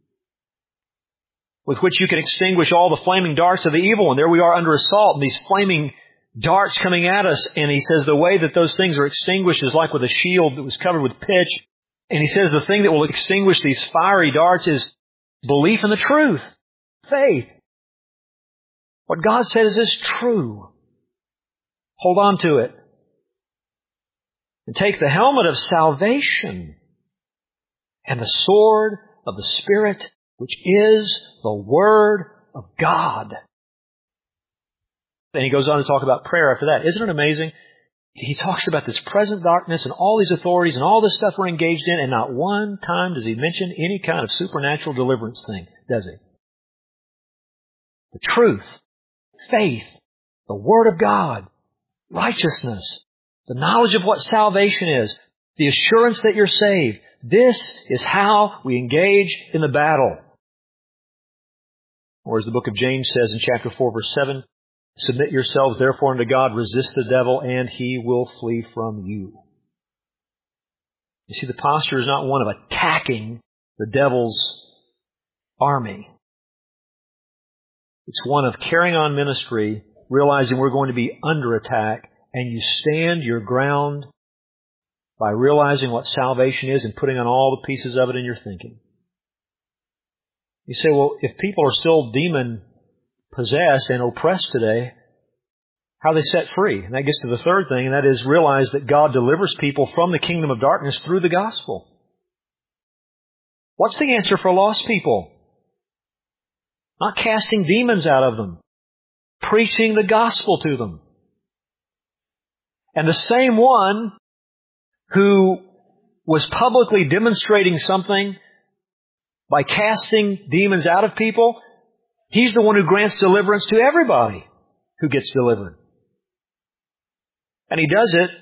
with which you can extinguish all the flaming darts of the evil one. There we are under assault, and these flaming darts coming at us. And he says the way that those things are extinguished is like with a shield that was covered with pitch. And he says the thing that will extinguish these fiery darts is belief in the truth, faith. What God says is true. Hold on to it. And take the helmet of salvation and the sword of the Spirit, which is the Word of God. Then he goes on to talk about prayer after that. Isn't it amazing? He talks about this present darkness and all these authorities and all this stuff we're engaged in, and not one time does he mention any kind of supernatural deliverance thing, does he? The truth, faith, the Word of God, righteousness, the knowledge of what salvation is, the assurance that you're saved. This is how we engage in the battle. Or as the book of James says in chapter four, verse seven, submit yourselves therefore unto God, resist the devil, and he will flee from you. You see, the posture is not one of attacking the devil's army. It's one of carrying on ministry, realizing we're going to be under attack, and you stand your ground by realizing what salvation is and putting on all the pieces of it in your thinking. You say, well, if people are still demon-possessed and oppressed today, how are they set free? And that gets to the third thing, and that is realize that God delivers people from the kingdom of darkness through the gospel. What's the answer for lost people? Not casting demons out of them. Preaching the gospel to them. And the same one who was publicly demonstrating something by casting demons out of people, he's the one who grants deliverance to everybody who gets delivered. And he does it,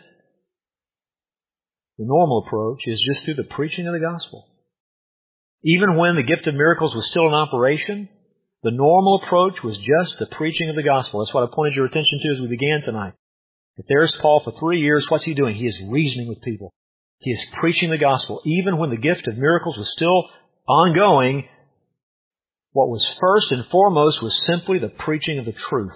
the normal approach is just through the preaching of the gospel. Even when the gift of miracles was still in operation, the normal approach was just the preaching of the gospel. That's what I pointed your attention to as we began tonight. If there's Paul for three years, what's he doing? He is reasoning with people. He is preaching the gospel. Even when the gift of miracles was still ongoing, what was first and foremost was simply the preaching of the truth.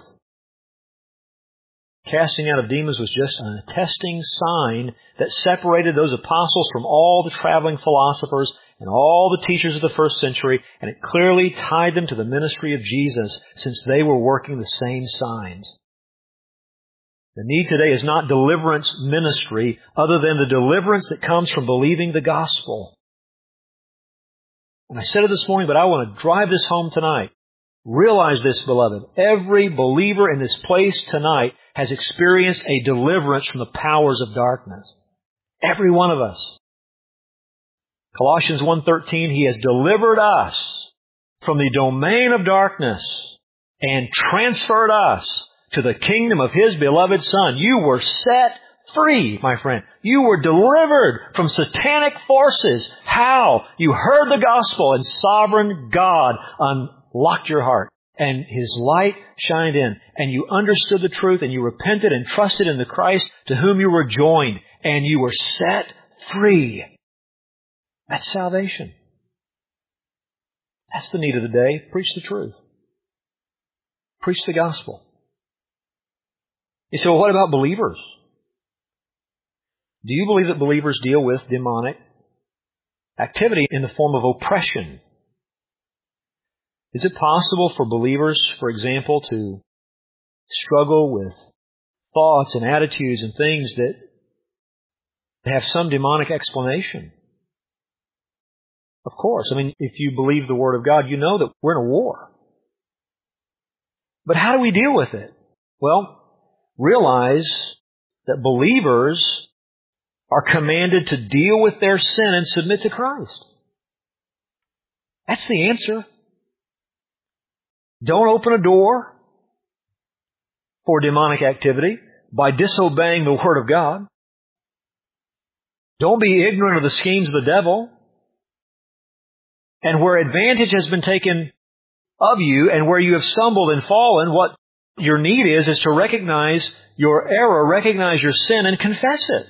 Casting out of demons was just an attesting sign that separated those apostles from all the traveling philosophers and all the teachers of the first century, and it clearly tied them to the ministry of Jesus, since they were working the same signs. The need today is not deliverance ministry, other than the deliverance that comes from believing the gospel. And I said it this morning, but I want to drive this home tonight. Realize this, beloved. Every believer in this place tonight has experienced a deliverance from the powers of darkness. Every one of us. Colossians one thirteen, He has delivered us from the domain of darkness and transferred us to the kingdom of His beloved Son. You were set free, my friend. You were delivered from satanic forces. How? You heard the gospel, and sovereign God unlocked your heart, and His light shined in, and you understood the truth, and you repented and trusted in the Christ to whom you were joined, and you were set free. That's salvation. That's the need of the day. Preach the truth. Preach the gospel. You say, well, what about believers? Do you believe that believers deal with demonic activity in the form of oppression? Is it possible for believers, for example, to struggle with thoughts and attitudes and things that have some demonic explanation? Of course. I mean, if you believe the Word of God, you know that we're in a war. But how do we deal with it? Well, realize that believers are commanded to deal with their sin and submit to Christ. That's the answer. Don't open a door for demonic activity by disobeying the Word of God. Don't be ignorant of the schemes of the devil. And where advantage has been taken of you and where you have stumbled and fallen, what your need is, is to recognize your error, recognize your sin, and confess it.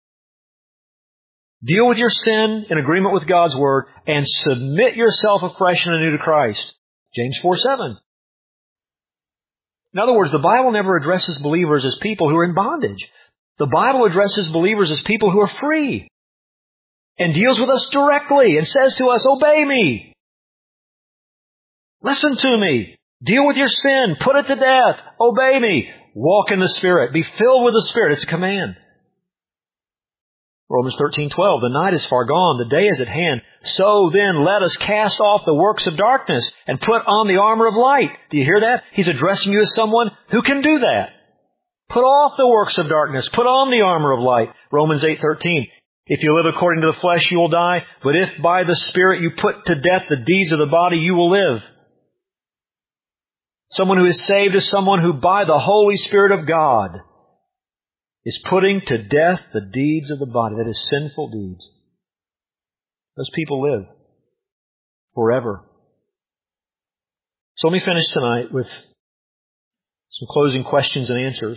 Deal with your sin in agreement with God's Word and submit yourself afresh and anew to Christ. James four seven. In other words, the Bible never addresses believers as people who are in bondage. The Bible addresses believers as people who are free and deals with us directly and says to us, obey me. Listen to me. Deal with your sin. Put it to death. Obey me. Walk in the Spirit. Be filled with the Spirit. It's a command. Romans thirteen twelve, the night is far gone, the day is at hand. So then let us cast off the works of darkness and put on the armor of light. Do you hear that? He's addressing you as someone who can do that. Put off the works of darkness. Put on the armor of light. Romans eight thirteen. If you live according to the flesh, you will die. But if by the Spirit you put to death the deeds of the body, you will live. Someone who is saved is someone who by the Holy Spirit of God is putting to death the deeds of the body, that is, sinful deeds. Those people live forever. So let me finish tonight with some closing questions and answers.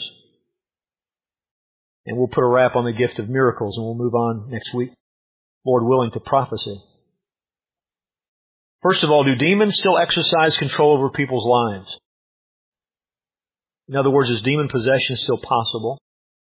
And we'll put a wrap on the gift of miracles, and we'll move on next week, Lord willing, to prophecy. First of all, do demons still exercise control over people's lives? In other words, is demon possession still possible?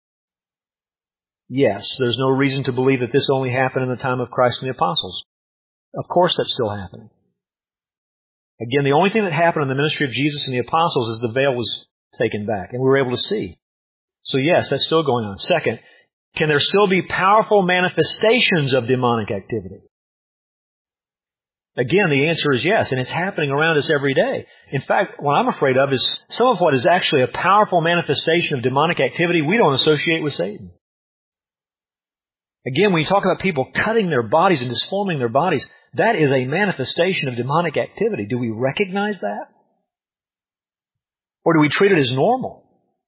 Yes, there's no reason to believe that this only happened in the time of Christ and the apostles. Of course that's still happening. Again, the only thing that happened in the ministry of Jesus and the apostles is the veil was taken back, and we were able to see. So yes, that's still going on. Second, can there still be powerful manifestations of demonic activity? Again, the answer is yes, and it's happening around us every day. In fact, what I'm afraid of is some of what is actually a powerful manifestation of demonic activity we don't associate with Satan. Again, when you talk about people cutting their bodies and disforming their bodies, that is a manifestation of demonic activity. Do we recognize that? Or do we treat it as normal?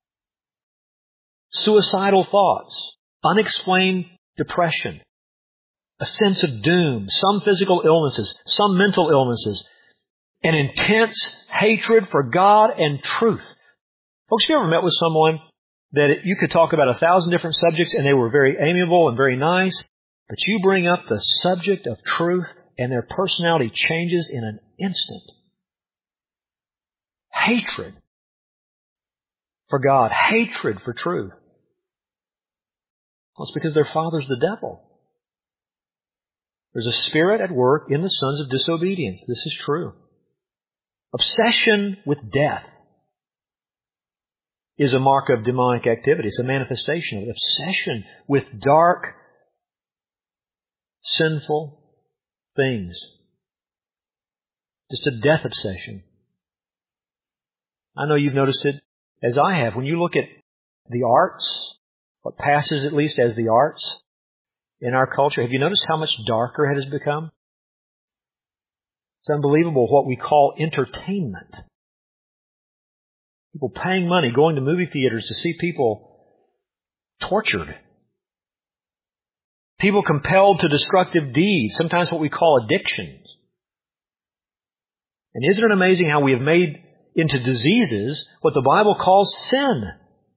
Suicidal thoughts, unexplained depression, a sense of doom, some physical illnesses, some mental illnesses, an intense hatred for God and truth. Folks, have you ever met with someone that you could talk about a thousand different subjects and they were very amiable and very nice, but you bring up the subject of truth and their personality changes in an instant? Hatred for God, hatred for truth. Well, it's because their father's the devil. There's a spirit at work in the sons of disobedience. This is true. Obsession with death is a mark of demonic activity. It's a manifestation of it. Obsession with dark, sinful things. Just a death obsession. I know you've noticed it as I have. When you look at the arts, what passes at least as the arts in our culture, have you noticed how much darker it has become? It's unbelievable what we call entertainment. People paying money, going to movie theaters to see people tortured. People compelled to destructive deeds, sometimes what we call addictions. And isn't it amazing how we have made into diseases what the Bible calls sin?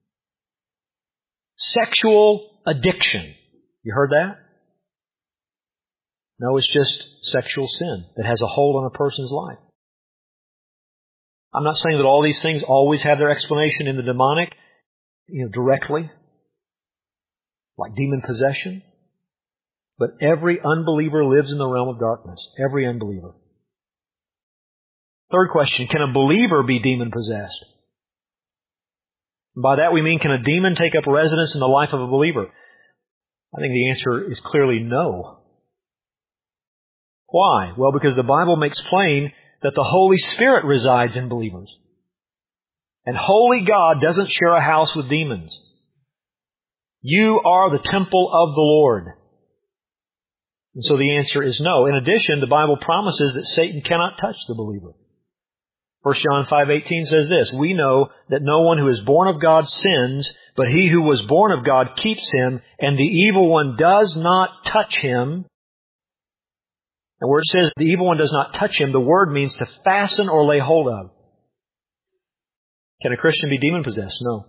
Sexual addiction. You heard that? No, it's just sexual sin that has a hold on a person's life. I'm not saying that all these things always have their explanation in the demonic, you know, directly, like demon possession. But every unbeliever lives in the realm of darkness. Every unbeliever. Third question, can a believer be demon possessed? By that we mean, can a demon take up residence in the life of a believer? I think the answer is clearly no. Why? Well, because the Bible makes plain that the Holy Spirit resides in believers. And holy God doesn't share a house with demons. You are the temple of the Lord. And so the answer is no. In addition, the Bible promises that Satan cannot touch the believer. First John five eighteen says this, we know that no one who is born of God sins, but he who was born of God keeps him, and the evil one does not touch him. And where it says the evil one does not touch him, the word means to fasten or lay hold of. Can a Christian be demon-possessed? No.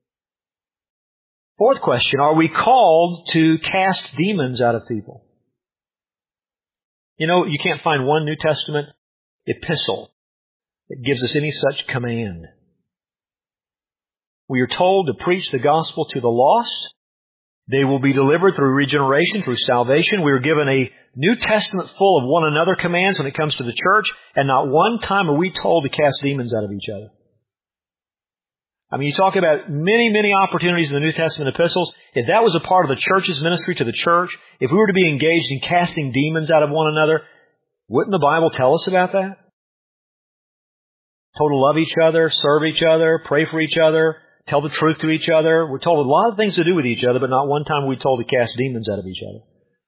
Fourth question, are we called to cast demons out of people? You know, you can't find one New Testament epistle that gives us any such command. We are told to preach the gospel to the lost. They will be delivered through regeneration, through salvation. We are given a New Testament full of one another commands when it comes to the church, and not one time are we told to cast demons out of each other. I mean, you talk about many, many opportunities in the New Testament epistles. If that was a part of the church's ministry to the church, if we were to be engaged in casting demons out of one another, wouldn't the Bible tell us about that? Told to love each other, serve each other, pray for each other, tell the truth to each other. We're told a lot of things to do with each other, but not one time are we told to cast demons out of each other.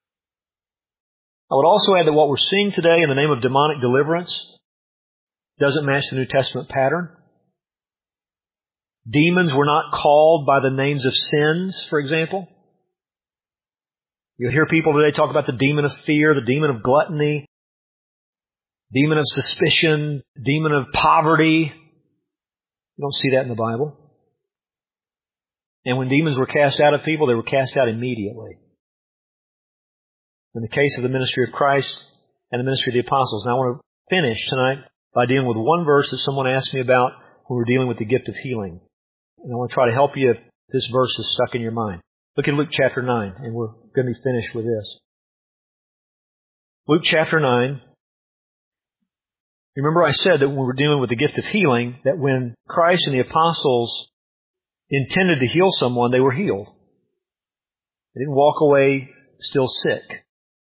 I would also add that what we're seeing today in the name of demonic deliverance doesn't match the New Testament pattern. Demons were not called by the names of sins, for example. You'll hear people today talk about the demon of fear, the demon of gluttony, demon of suspicion, demon of poverty. You don't see that in the Bible. And when demons were cast out of people, they were cast out immediately. In the case of the ministry of Christ and the ministry of the apostles. Now I want to finish tonight by dealing with one verse that someone asked me about when we were dealing with the gift of healing. And I want to try to help you if this verse is stuck in your mind. Look at Luke chapter nine, and we're going to be finished with this. Luke chapter nine. Remember I said that when we were dealing with the gift of healing, that when Christ and the apostles intended to heal someone, they were healed. They didn't walk away still sick.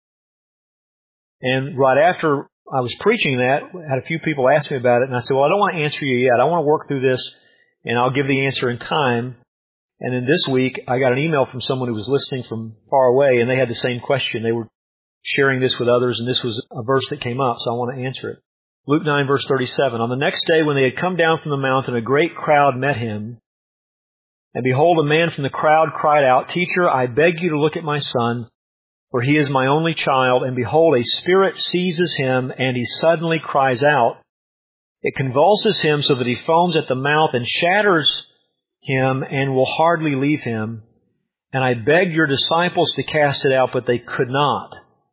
And right after I was preaching that, I had a few people ask me about it, and I said, well, I don't want to answer you yet. I want to work through this, and I'll give the answer in time. And then this week, I got an email from someone who was listening from far away, and they had the same question. They were sharing this with others, and this was a verse that came up, so I want to answer it. Luke nine, verse thirty-seven. On the next day, when they had come down from the mountain, a great crowd met him. And behold, a man from the crowd cried out, Teacher, I beg you to look at my son, for he is my only child. And behold, a spirit seizes him, and he suddenly cries out. It convulses him so that he foams at the mouth and shatters him and will hardly leave him. And I begged your disciples to cast it out, but they could not.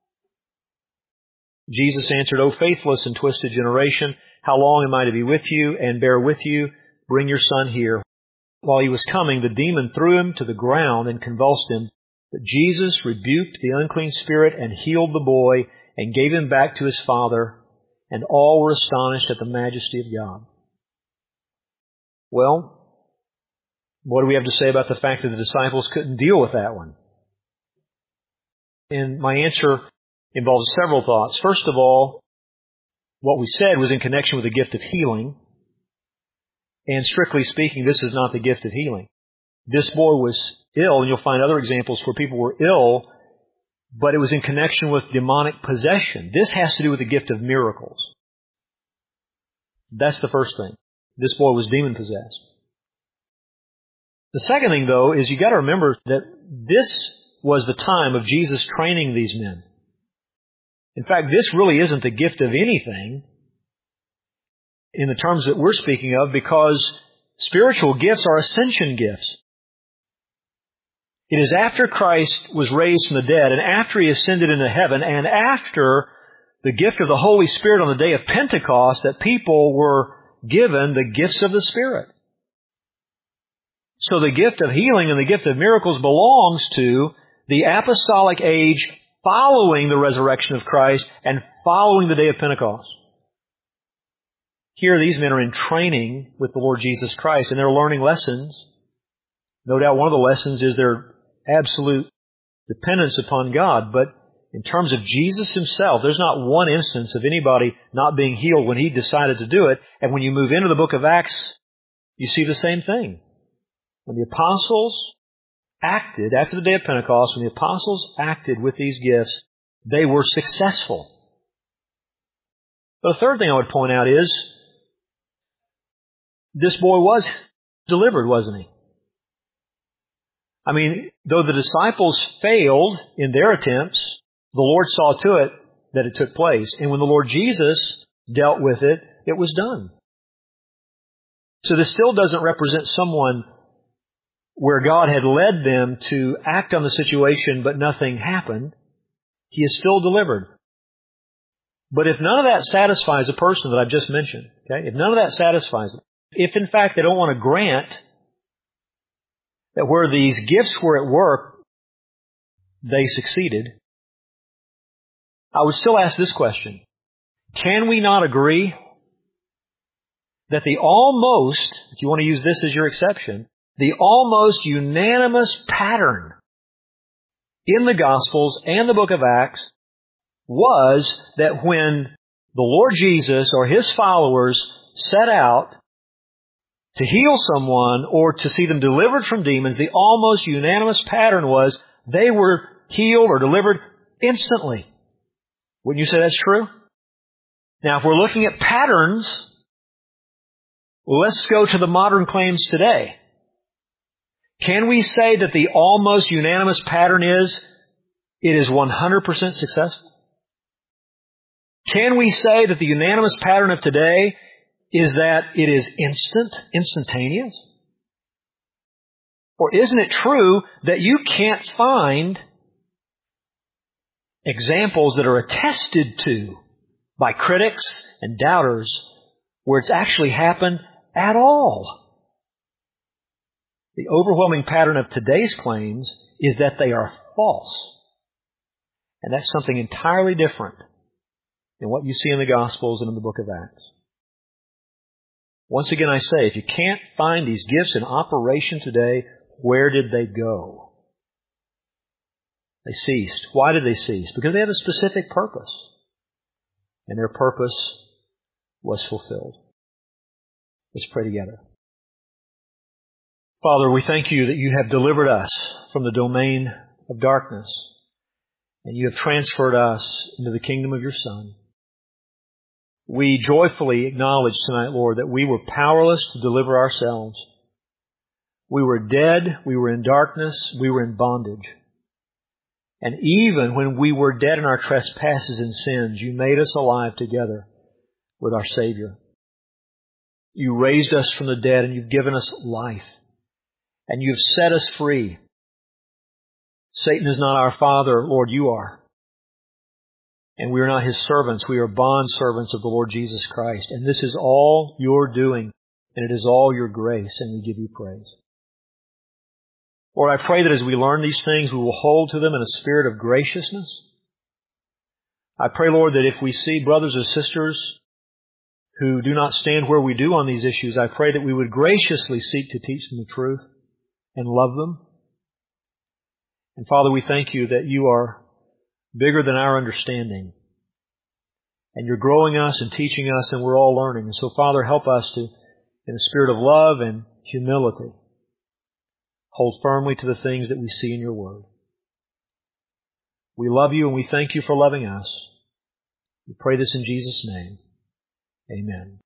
Jesus answered, O faithless and twisted generation, how long am I to be with you and bear with you? Bring your son here. While he was coming, the demon threw him to the ground and convulsed him. But Jesus rebuked the unclean spirit and healed the boy and gave him back to his father. And all were astonished at the majesty of God. Well, what do we have to say about the fact that the disciples couldn't deal with that one? And my answer involves several thoughts. First of all, what we said was in connection with the gift of healing. And strictly speaking, this is not the gift of healing. This boy was ill, and you'll find other examples where people were ill, but it was in connection with demonic possession. This has to do with the gift of miracles. That's the first thing. This boy was demon-possessed. The second thing, though, is you've got to remember that this was the time of Jesus training these men. In fact, this really isn't the gift of anything in the terms that we're speaking of, because spiritual gifts are ascension gifts. It is after Christ was raised from the dead, and after He ascended into heaven, and after the gift of the Holy Spirit on the day of Pentecost, that people were given the gifts of the Spirit. So the gift of healing and the gift of miracles belongs to the apostolic age following the resurrection of Christ and following the day of Pentecost. Here, these men are in training with the Lord Jesus Christ, and they're learning lessons. No doubt one of the lessons is their absolute dependence upon God. But in terms of Jesus Himself, there's not one instance of anybody not being healed when He decided to do it. And when you move into the book of Acts, you see the same thing. When the apostles acted, after the day of Pentecost, when the apostles acted with these gifts, they were successful. But the third thing I would point out is, this boy was delivered, wasn't he? I mean, though the disciples failed in their attempts, the Lord saw to it that it took place. And when the Lord Jesus dealt with it, it was done. So this still doesn't represent someone where God had led them to act on the situation, but nothing happened. He is still delivered. But if none of that satisfies a person that I've just mentioned, okay, if none of that satisfies them, if in fact they don't want to grant that where these gifts were at work, they succeeded, I would still ask this question. Can we not agree that the almost, if you want to use this as your exception, the almost unanimous pattern in the Gospels and the book of Acts was that when the Lord Jesus or His followers set out to heal someone or to see them delivered from demons, the almost unanimous pattern was they were healed or delivered instantly. Wouldn't you say that's true? Now, if we're looking at patterns, let's go to the modern claims today. Can we say that the almost unanimous pattern is it is one hundred percent successful? Can we say that the unanimous pattern of today is that it is instant, instantaneous? Or isn't it true that you can't find examples that are attested to by critics and doubters where it's actually happened at all? The overwhelming pattern of today's claims is that they are false. And that's something entirely different than what you see in the Gospels and in the book of Acts. Once again, I say, if you can't find these gifts in operation today, where did they go? They ceased. Why did they cease? Because they had a specific purpose. And their purpose was fulfilled. Let's pray together. Father, we thank You that You have delivered us from the domain of darkness, and You have transferred us into the kingdom of Your Son. We joyfully acknowledge tonight, Lord, that we were powerless to deliver ourselves. We were dead, we were in darkness, we were in bondage. And even when we were dead in our trespasses and sins, You made us alive together with our Savior. You raised us from the dead and You've given us life. And You've set us free. Satan is not our father, Lord, You are. And we are not his servants. We are bond servants of the Lord Jesus Christ. And this is all Your doing, and it is all Your grace, and we give You praise. Lord, I pray that as we learn these things, we will hold to them in a spirit of graciousness. I pray, Lord, that if we see brothers or sisters who do not stand where we do on these issues, I pray that we would graciously seek to teach them the truth and love them. And Father, we thank You that You are bigger than our understanding. And You're growing us and teaching us, and we're all learning. And so, Father, help us to, in a spirit of love and humility, hold firmly to the things that we see in Your Word. We love You and we thank You for loving us. We pray this in Jesus' name. Amen.